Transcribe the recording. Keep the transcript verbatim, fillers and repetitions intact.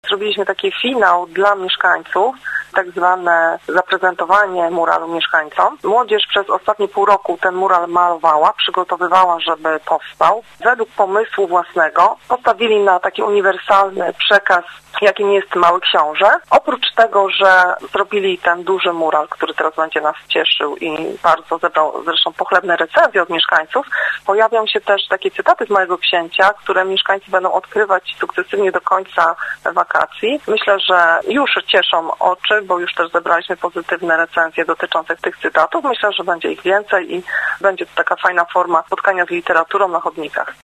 Zrobiliśmy taki finał dla mieszkańców, tak zwane zaprezentowanie muralu mieszkańcom. Młodzież przez ostatnie pół roku ten mural malowała, przygotowywała, żeby powstał. Według pomysłu własnego postawili na taki uniwersalny przekaz, jakim jest Mały Książę. Oprócz tego, że zrobili ten duży mural, który teraz będzie nas cieszył i bardzo zebrał zresztą pochlebne recenzje od mieszkańców, pojawią się też takie cytaty z Małego Księcia, które mieszkańcy będą odkrywać sukcesywnie do końca wakacji. Myślę, że już cieszą oczy, bo już też zebraliśmy pozytywne recenzje dotyczące tych cytatów. Myślę, że będzie ich więcej i będzie to taka fajna forma spotkania z literaturą na chodnikach.